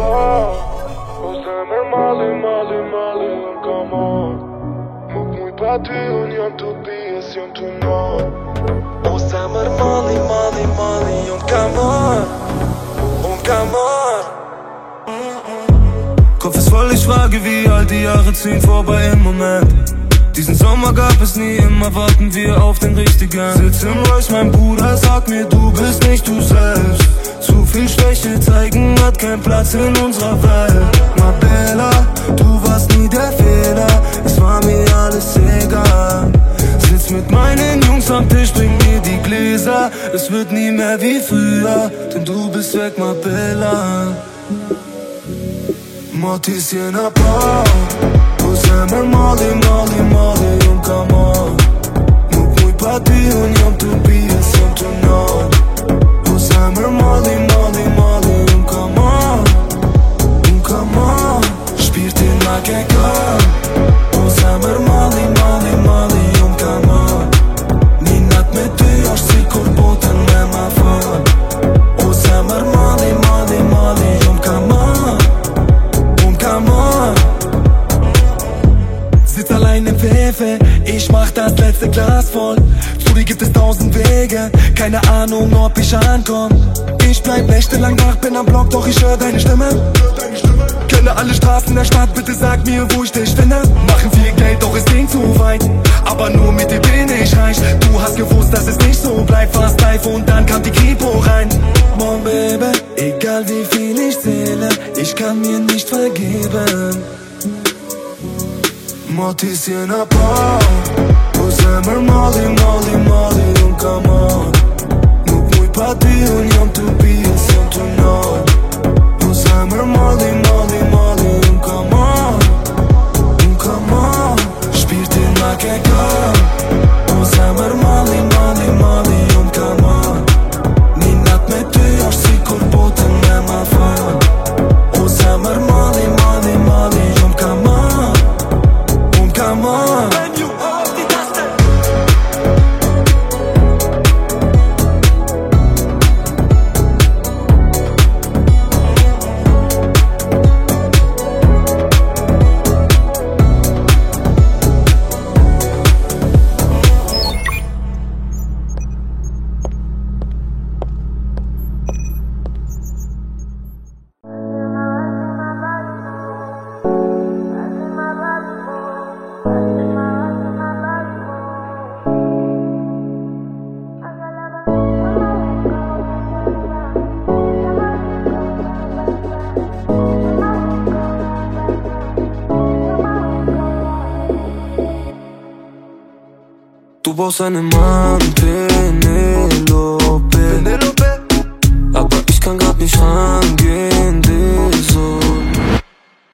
paz. Usame mali, come on. Nuk muj pa ty, unë jam të pjes, jam të non. O zemër mali, unë ka marr. Kopf ist voll, ich frage, wie alt die Jahre ziehen vorbei im Moment. Diesen Sommer gab es nie, immer warten wir auf den richtigen. Sitz im Royce, mein Bruder, sag mir, du bist nicht du selbst. Zu viel Schwäche zeigen hat keinen Platz in unserer Welt. Ma Bella, du warst nie der Fehler, es war mir alles egal. Sitz mit meinen Jungs am Tisch, bring mir die Gläser. Es wird nie mehr wie früher, denn du bist weg, ma Bella. Morticia na pa, o zemër mali, unë ka marr. Nuk muj pa ty, unë jam të pjes, jam të non. O zemër mali, unë ka marr. Shpirtin ma ke kërë. O zemër mali, unë ka marr. Një nat me ty është si kur botën me ma fër. O zemër mali, unë ka marr. Sitz allein im Pfeffer, ich mach das letzte Glas voll. Zu dir gibt es 1000 Wege, keine Ahnung, ob ich ankomm. Ich bleib nächtelang wach, bin am Block, doch ich hör deine Stimme. Kenne alle Straßen der Stadt, bitte sag mir, wo ich dich finde. Machen viel Geld, doch es ging zu weit. Aber nur mit dir bin ich reich. Du hast gewusst, dass es nicht so bleibt. Fast live und dann kam die Kripo rein. Mon Baby, egal wie viel ich zähle, ich kann mir nicht vergeben. Morticia na pa, o zemër mali, unë ka marr. Nuk muj pa ty, unë jam të pjes, jam të non. O zemër mali, unë ka marr. Shpirtin ma ke kërë. O zemër mali, unë ka marr. Një nat me ty është si kur botën me ma fër. O zemër mali, unë ka marr. Come on. When you hold the dust. Tu possa ne mantenerlo